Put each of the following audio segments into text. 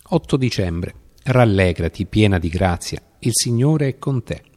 8 dicembre. Rallegrati, piena di grazia, il Signore è con te.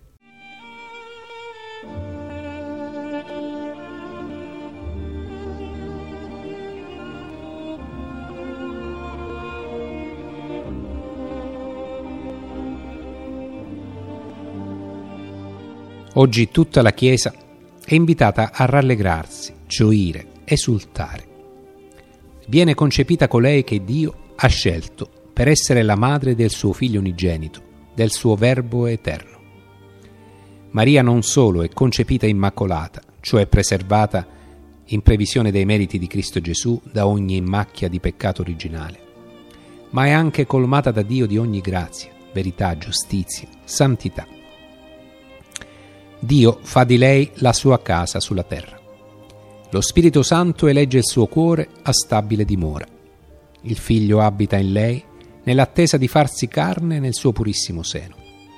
Oggi tutta la Chiesa è invitata a rallegrarsi, gioire, esultare. Viene concepita colei che Dio ha scelto per essere la madre del suo Figlio unigenito, del suo Verbo eterno. Maria non solo è concepita immacolata, cioè preservata in previsione dei meriti di Cristo Gesù da ogni macchia di peccato originale, ma è anche colmata da Dio di ogni grazia, verità, giustizia, santità. Dio fa di lei la sua casa sulla terra. Lo Spirito Santo elegge il suo cuore a stabile dimora. Il Figlio abita in lei nell'attesa di farsi carne nel suo purissimo seno.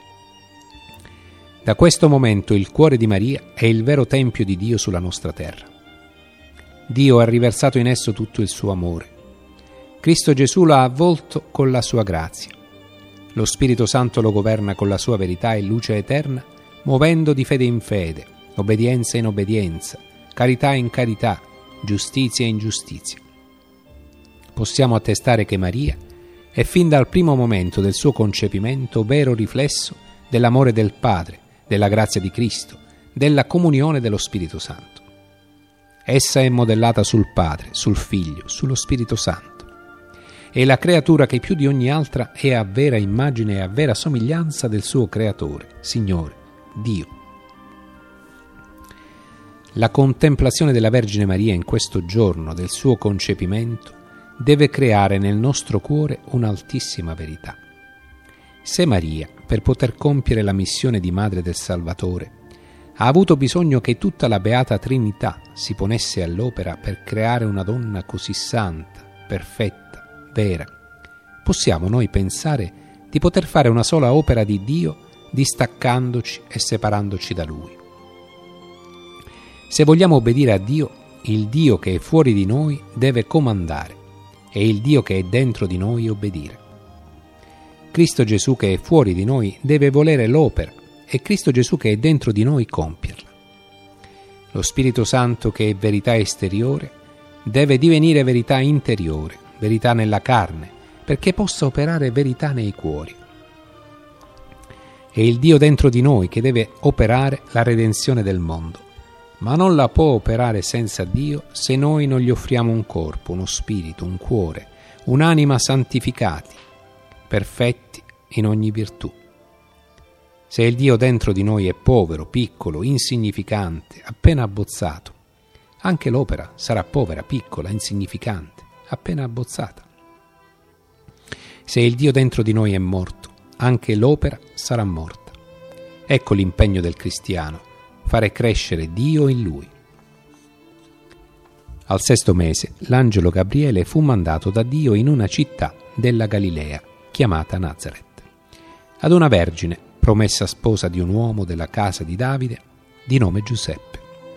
Da questo momento il cuore di Maria è il vero tempio di Dio sulla nostra terra. Dio ha riversato in esso tutto il suo amore. Cristo Gesù lo ha avvolto con la sua grazia. Lo Spirito Santo lo governa con la sua verità e luce eterna, muovendo di fede in fede, obbedienza in obbedienza, carità in carità, giustizia in giustizia. Possiamo attestare che Maria è fin dal primo momento del suo concepimento vero riflesso dell'amore del Padre, della grazia di Cristo, della comunione dello Spirito Santo. Essa è modellata sul Padre, sul Figlio, sullo Spirito Santo. È la creatura che più di ogni altra è a vera immagine e a vera somiglianza del suo Creatore, Signore, Dio. La contemplazione della Vergine Maria in questo giorno del suo concepimento deve creare nel nostro cuore un'altissima verità. Se Maria, per poter compiere la missione di Madre del Salvatore, ha avuto bisogno che tutta la Beata Trinità si ponesse all'opera per creare una donna così santa, perfetta, vera, possiamo noi pensare di poter fare una sola opera di Dio distaccandoci e separandoci da Lui? Se vogliamo obbedire a Dio, il Dio che è fuori di noi deve comandare e il Dio che è dentro di noi obbedire. Cristo Gesù che è fuori di noi deve volere l'opera e Cristo Gesù che è dentro di noi compierla. Lo Spirito Santo che è verità esteriore deve divenire verità interiore, verità nella carne, perché possa operare verità nei cuori. È il Dio dentro di noi che deve operare la redenzione del mondo, ma non la può operare senza Dio se noi non gli offriamo un corpo, uno spirito, un cuore, un'anima santificati, perfetti in ogni virtù. Se il Dio dentro di noi è povero, piccolo, insignificante, appena abbozzato, anche l'opera sarà povera, piccola, insignificante, appena abbozzata. Se il Dio dentro di noi è morto, anche l'opera sarà morta. Ecco l'impegno del cristiano, fare crescere Dio in lui. Al 6° mese, l'angelo Gabriele fu mandato da Dio in una città della Galilea, chiamata Nazaret, ad una vergine, promessa sposa di un uomo della casa di Davide, di nome Giuseppe.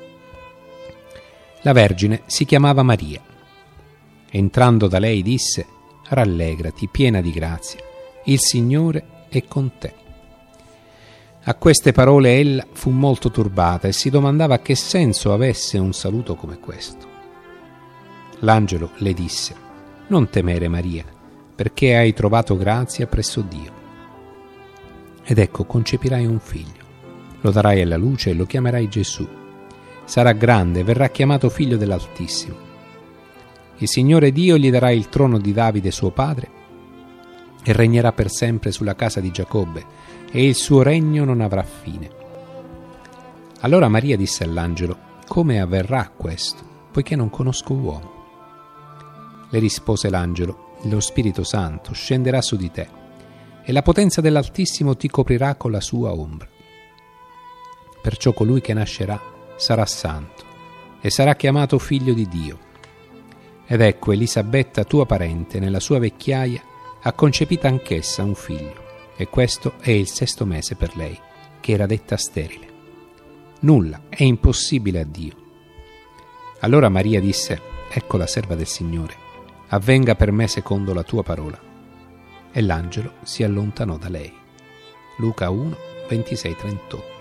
La vergine si chiamava Maria. Entrando da lei disse: «Rallegrati, piena di grazia, il Signore è con te». A queste parole ella fu molto turbata e si domandava che senso avesse un saluto come questo. L'angelo le disse: «Non temere, Maria, perché hai trovato grazia presso Dio. Ed ecco, concepirai un figlio, lo darai alla luce e lo chiamerai Gesù. Sarà grande e verrà chiamato figlio dell'Altissimo. Il Signore Dio gli darà il trono di Davide suo padre e regnerà per sempre sulla casa di Giacobbe, e il suo regno non avrà fine». Allora Maria disse all'angelo: «Come avverrà questo, poiché non conosco uomo?» Le rispose l'angelo: «Lo Spirito Santo scenderà su di te, e la potenza dell'Altissimo ti coprirà con la sua ombra. Perciò colui che nascerà sarà santo, e sarà chiamato figlio di Dio. Ed ecco, Elisabetta, tua parente, nella sua vecchiaia, ha concepita anch'essa un figlio, e questo è il 6° mese per lei, che era detta sterile. Nulla è impossibile a Dio». Allora Maria disse: «Ecco la serva del Signore, avvenga per me secondo la tua parola». e l'angelo si allontanò da lei. Luca 1, 26-38.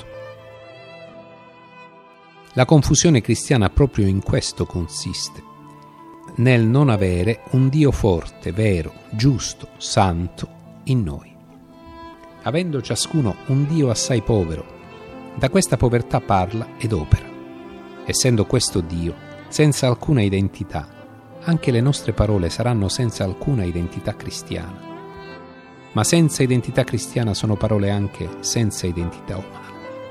La confusione cristiana proprio in questo consiste, nel non avere un Dio forte, vero, giusto, santo in noi. Avendo ciascuno un Dio assai povero, da questa povertà parla ed opera. Essendo questo Dio senza alcuna identità, anche le nostre parole saranno senza alcuna identità cristiana. Ma senza identità cristiana sono parole anche senza identità umana.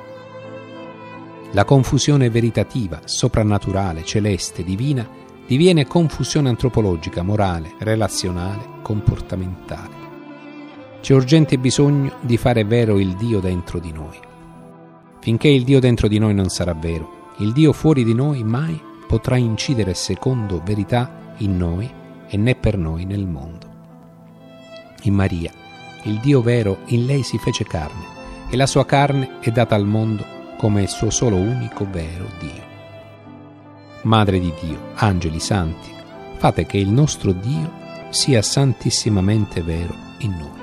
La confusione veritativa, soprannaturale, celeste, divina, diviene confusione antropologica, morale, relazionale, comportamentale. C'è urgente bisogno di fare vero il Dio dentro di noi. Finché il Dio dentro di noi non sarà vero, il Dio fuori di noi mai potrà incidere secondo verità in noi e né per noi nel mondo. In Maria, il Dio vero in lei si fece carne e la sua carne è data al mondo come il suo solo unico vero Dio. Madre di Dio, angeli santi, fate che il nostro Dio sia santissimamente vero in noi.